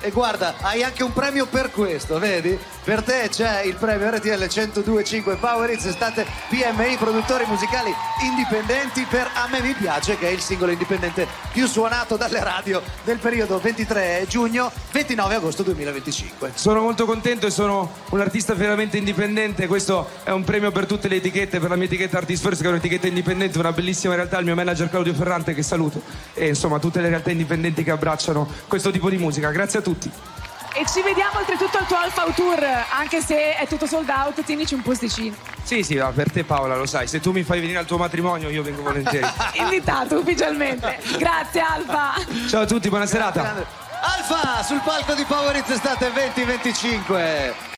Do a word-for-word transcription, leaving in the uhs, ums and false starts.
e guarda, hai anche un premio per questo, vedi? Per te c'è il premio R T L centodue e cinque Power Hits Estate P M I, produttori musicali indipendenti per A me mi piace, che è il singolo indipendente più suonato dalle radio del periodo ventitré giugno ventinove agosto duemilaventicinque. Sono molto contento e sono un artista veramente indipendente. Questo è un premio per tutte le etichette, per la mia etichetta Artist First, che è un'etichetta indipendente, una bellissima realtà, il mio manager Claudio Ferrante, che saluto, e insomma tutte le realtà indipendenti che abbracciano questo tipo di musica. Grazie a tutti. E ci vediamo oltretutto al tuo Alpha Tour, anche se è tutto sold out, tienici un posticino. Sì, sì, ma per te Paola, lo sai, se tu mi fai venire al tuo matrimonio io vengo volentieri. Invitato ufficialmente. Grazie Alpha. Ciao a tutti, buona serata. Alpha sul palco di Power Hits Estate venti venticinque.